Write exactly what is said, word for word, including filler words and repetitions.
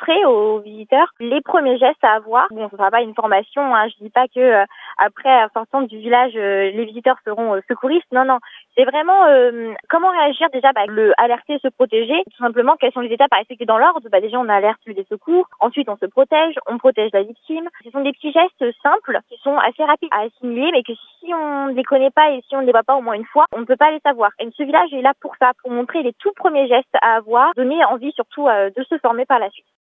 montrer aux visiteurs les premiers gestes à avoir. Bon, ce ne sera pas une formation, hein, je dis pas que euh, après, en sortant du village, euh, les visiteurs seront euh, secouristes. Non, non, c'est vraiment euh, comment réagir déjà, bah, le alerter, se protéger. Tout simplement, quelles sont les étapes à respecter dans l'ordre. Bah, déjà, on alerte les secours. Ensuite, on se protège, on protège la victime. Ce sont des petits gestes simples qui sont assez rapides à assimiler, mais que si on ne les connaît pas et si on ne les voit pas au moins une fois, on ne peut pas les savoir. Et ce village est là pour ça, pour montrer les tout premiers gestes à avoir, donner envie surtout euh, de se former par la suite.